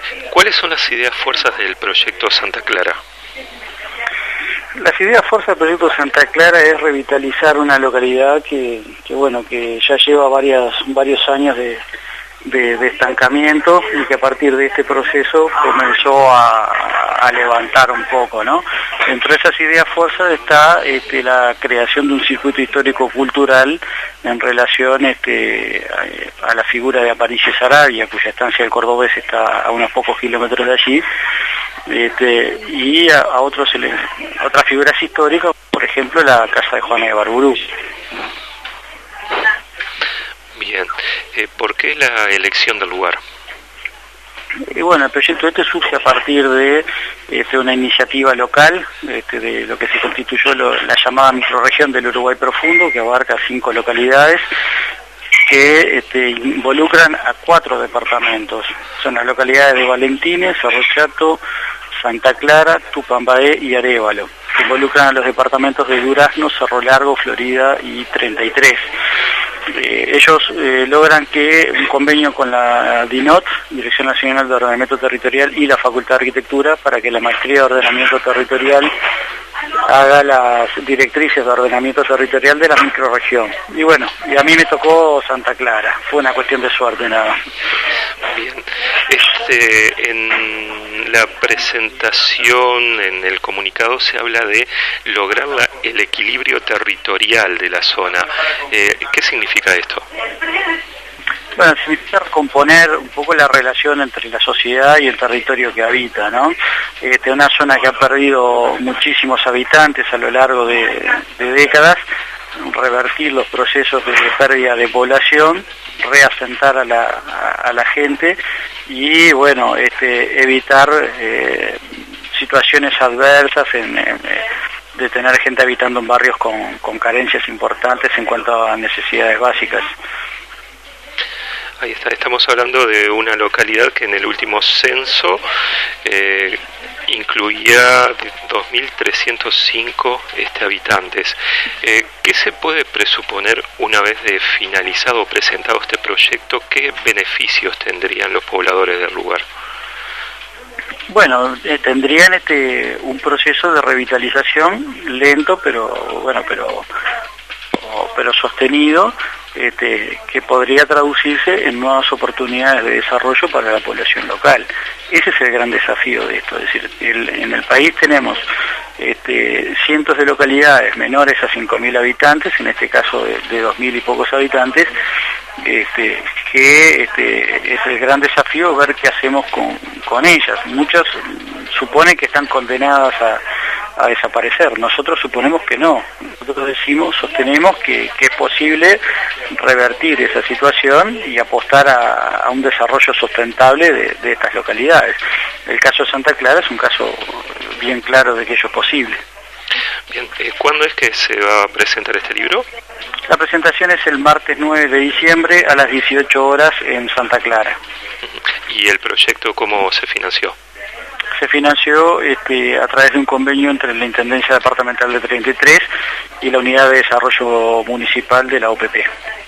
¿Cuáles son las ideas fuerzas del proyecto Santa Clara? Las ideas fuerza del proyecto Santa Clara es revitalizar una localidad que ya lleva varios años de estancamiento y que a partir de este proceso comenzó a levantar un poco, ¿no? Dentro de esas ideas fuerzas está la creación de un circuito histórico-cultural en relación a la figura de Aparicio Saravia, cuya estancia del Cordobés está a unos pocos kilómetros de allí, y a otras figuras históricas, por ejemplo la casa de Juana de Barburú. Bien, ¿por qué la elección del lugar? Y bueno, el proyecto surge a partir de una iniciativa local, de lo que se constituyó la llamada microrregión del Uruguay Profundo, que abarca 5 localidades, que involucran a 4 departamentos. Son las localidades de Valentines, Cerro Chato, Santa Clara, Tupambaé y Arévalo, que involucran a los departamentos de Durazno, Cerro Largo, Florida y 33. Ellos logran que un convenio con la DINOT, Dirección Nacional de Ordenamiento Territorial, y la Facultad de Arquitectura, para que la Maestría de Ordenamiento Territorial haga las directrices de ordenamiento territorial de la microrregión. Y bueno, a mí me tocó Santa Clara, fue una cuestión de suerte nada. Bien, en la presentación, en el comunicado, se habla de lograr el equilibrio territorial de la zona. ¿Qué significa esto? Bueno, significa componer un poco la relación entre la sociedad y el territorio que habita, ¿no? Una zona que ha perdido muchísimos habitantes a lo largo de décadas, revertir los procesos de pérdida de población, reasentar a la gente y, bueno, evitar situaciones adversas de tener gente habitando en barrios con carencias importantes en cuanto a necesidades básicas. Ahí está, estamos hablando de una localidad que en el último censo incluía 2.305 habitantes. ¿Qué se puede presuponer una vez de finalizado o presentado este proyecto? ¿Qué beneficios tendrían los pobladores del lugar? Bueno, tendrían un proceso de revitalización lento, pero sostenido, que podría traducirse en nuevas oportunidades de desarrollo para la población local. Ese es el gran desafío de esto, es decir, en el país tenemos cientos de localidades menores a 5.000 habitantes, en este caso de 2.000 y pocos habitantes, que es el gran desafío ver qué hacemos con ellas. Muchas suponen que están condenadas a desaparecer. Nosotros suponemos que no. Nosotros sostenemos que es posible revertir esa situación y apostar a un desarrollo sustentable de estas localidades. El caso de Santa Clara es un caso bien claro de que ello es posible. Bien, ¿cuándo es que se va a presentar este libro? La presentación es el martes 9 de diciembre a las 18 horas en Santa Clara. ¿Y el proyecto cómo se financió? Se financió a través de un convenio entre la Intendencia Departamental de 33 y la Unidad de Desarrollo Municipal de la OPP.